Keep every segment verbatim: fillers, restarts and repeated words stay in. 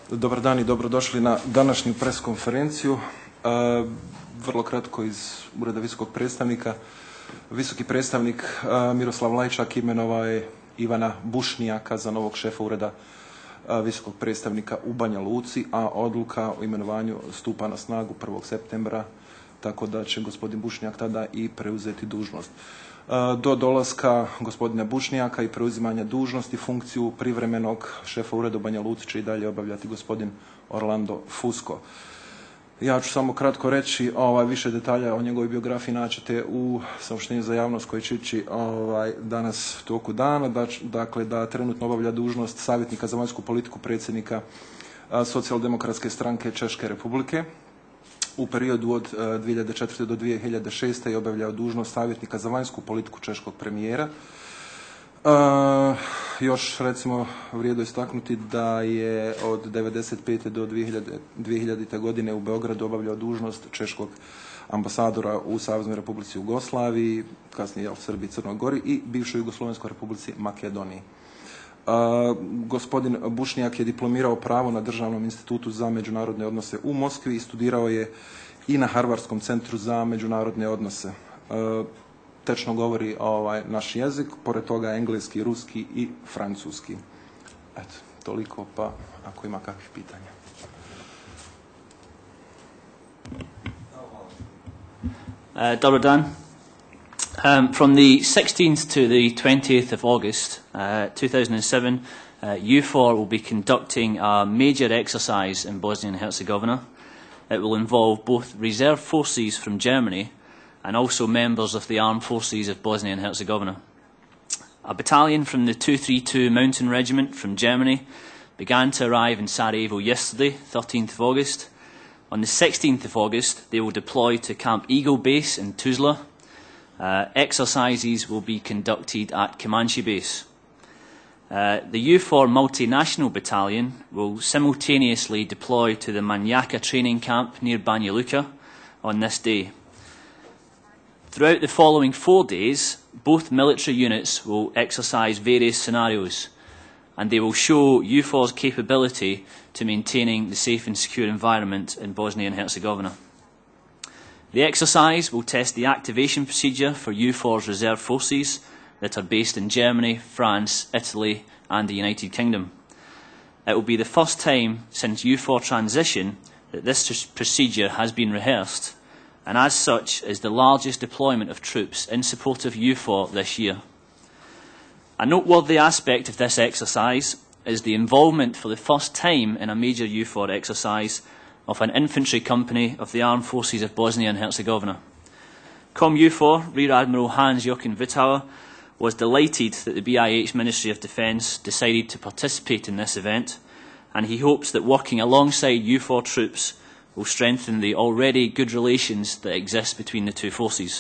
Dobar dan i dobrodošli na današnju preskonferenciju. Vrlo kratko iz Ureda visokog predstavnika. Visoki predstavnik Miroslav Lajčak imenovao je Ivana Bušnjaka za novog šefa Ureda visokog predstavnika u Banja Luci, a odluka o imenovanju stupa na snagu prvog septembra, tako da će gospodin Bušnjak tada i preuzeti dužnost. Do dolaska gospodina Bušnjaka i preuzimanja dužnosti funkciju privremenog šefa Ureda u Banja Luci će i dalje obavljati gospodin Orlando Fusco. Ja ću samo kratko reći, ovaj, više detalja o njegovoj biografiji naćete u saopštenju za javnost koji će ići ovaj, danas u toku dana. Dakle, da trenutno obavlja dužnost savjetnika za vanjsku politiku predsjednika Socijaldemokratske stranke Češke Republike. U periodu od dvije hiljade četvrte do dvije hiljade šeste je obavljao dužnost savjetnika za vanjsku politiku češkog premijera. E, još recimo vrijedo istaknuti da je od devedeset pete do dvije hiljadite godine u Beogradu obavljao dužnost češkog ambasadora u Saveznoj Republici Jugoslaviji, kasnije u Srbiji i Crnoj Gori i bivšoj Jugoslovenskoj Republici Makedoniji. Uh, gospodin Bušnjak je diplomirao pravo na Državnom institutu za međunarodne odnose u Moskvi i studirao je i na Harvardskom centru za međunarodne odnose. Uh, tečno govori ovaj, naš jezik, pored toga engleski, ruski i francuski. Eto, toliko, pa ako ima kakvih pitanja. Uh, dobar dan. Um, from the sixteenth to the twentieth of August uh, two thousand seven, uh, U four will be conducting a major exercise in Bosnia and Herzegovina. It will involve both reserve forces from Germany and also members of the armed forces of Bosnia and Herzegovina. A battalion from the two thirty-two Mountain Regiment from Germany began to arrive in Sarajevo yesterday, thirteenth of August. On the sixteenth of August, they will deploy to Camp Eagle Base in Tuzla. Uh, exercises will be conducted at Comanche Base. Uh, the U four Multinational Battalion will simultaneously deploy to the Manjaka training camp near Banja Luka on this day. Throughout the following four days, both military units will exercise various scenarios, and they will show U four's capability to maintaining the safe and secure environment in Bosnia and Herzegovina. The exercise will test the activation procedure for U four's reserve forces that are based in Germany, France, Italy and the United Kingdom. It will be the first time since U four transition that this procedure has been rehearsed, and as such is the largest deployment of troops in support of U four this year. A noteworthy aspect of this exercise is the involvement for the first time in a major U four exercise of an infantry company of the Armed Forces of Bosnia and Herzegovina. Com U four, Rear Admiral Hans-Joachim Wittauer, was delighted that the B I H Ministry of Defence decided to participate in this event, and he hopes that working alongside U four troops will strengthen the already good relations that exist between the two forces.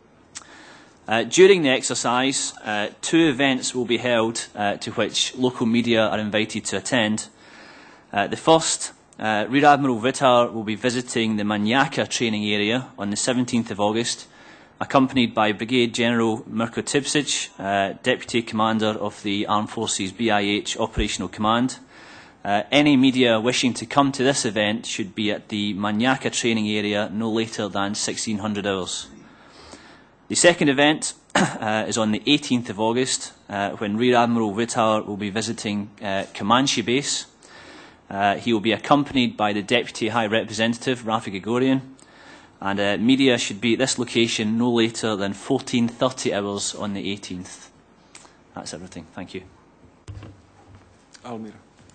Uh, during the exercise, uh, two events will be held uh, to which local media are invited to attend. Uh, the first, Uh, Rear Admiral Wittauer will be visiting the Manjaka training area on the seventeenth of August, accompanied by Brigade General Mirko Tipsic, uh, Deputy Commander of the Armed Forces B I H Operational Command. Uh, any media wishing to come to this event should be at the Manjaka training area no later than sixteen hundred hours. The second event uh, is on the eighteenth of August, uh, when Rear Admiral Wittauer will be visiting uh, Comanche Base. Uh, he will be accompanied by the Deputy High Representative, Rafi Gregorian, and uh, media should be at this location no later than fourteen thirty hours on the eighteenth. That's everything. Thank you. Almir.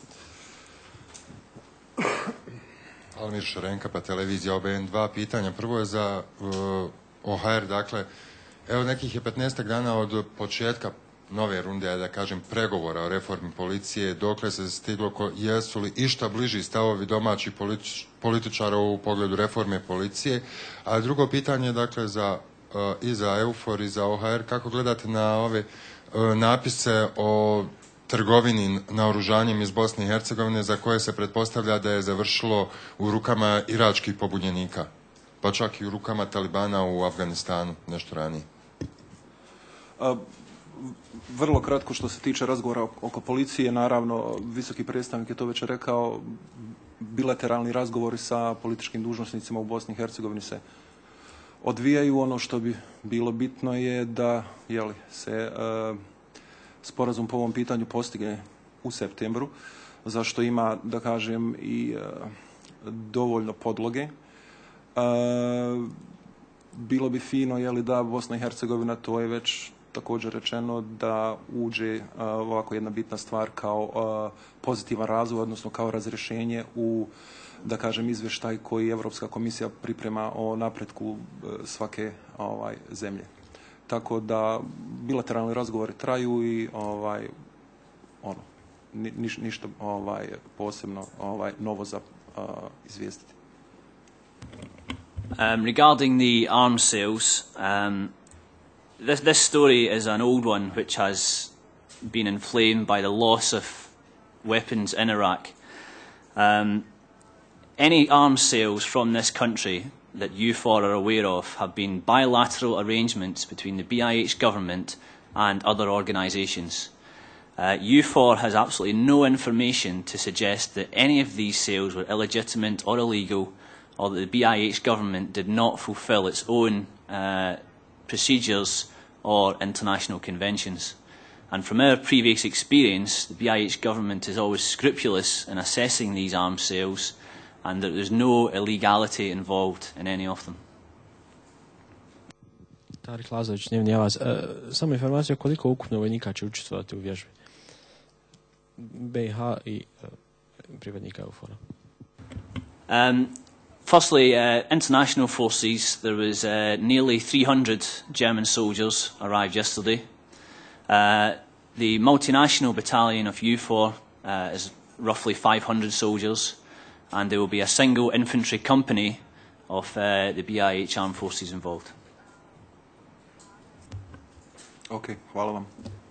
Almir Šarenka, pa televizija O B N. Dva pitanja. Prvo je za uh, O H R. Dakle, evo nekih je petnaestak dana od početka nove runde, da kažem, pregovora o reformi policije, dokle se stiglo, jesu li išta bliži stavovi domaćih politič, političara u pogledu reforme policije? A drugo pitanje, dakle, za, uh, i za E U F O R i za O H R, kako gledate na ove uh, napise o trgovini naoružanjem iz Bosne i Hercegovine za koje se pretpostavlja da je završilo u rukama iračkih pobunjenika, pa čak i u rukama Talibana u Afganistanu nešto ranije? Uh. vrlo kratko što se tiče razgovora oko policije, naravno visoki predstavnik je to već rekao, bilateralni razgovori sa političkim dužnosnicima u Bosni i Hercegovini se odvijaju. Ono što bi bilo bitno je da jeli, se e, sporazum po ovom pitanju postigne u septembru, zašto ima, da kažem, i e, dovoljno podloge. E, bilo bi fino jeli, da Bosna i Hercegovina, to je već također rečeno, da uđe uh, ovako jedna bitna stvar kao uh, pozitivan razvoj, odnosno kao razrješenje u, da kažem, izvještaj koji Europska komisija priprema o napretku uh, svake ovaj, zemlje. Tako da bilateralni razgovori traju i ovaj, ono, ni, ništa ovaj, posebno ovaj, novo za uh, izvijestiti. Um, regarding the arms sales, um, This, this story is an old one which has been inflamed by the loss of weapons in Iraq. Um, any arms sales from this country that you four are aware of have been bilateral arrangements between the B I H government and other organisations. Uh, U four has absolutely no information to suggest that any of these sales were illegitimate or illegal, or that the B I H government did not fulfil its own uh, procedures or international conventions. And from our previous experience, the B I H government is always scrupulous in assessing these arms sales, and that there's no illegality involved in any of them. Tarik Lazović, Dnevni Avaz. E, samo informacija koliko ukupno vojnika će učestvovati u vježbi B i H i e, pripadnika E U F O R-a. Um, Firstly, uh, international forces, there was uh, nearly three hundred German soldiers arrived yesterday. Uh, the multinational battalion of U four uh, is roughly five hundred soldiers, and there will be a single infantry company of uh, the B I H armed forces involved. Okay, hvala vam.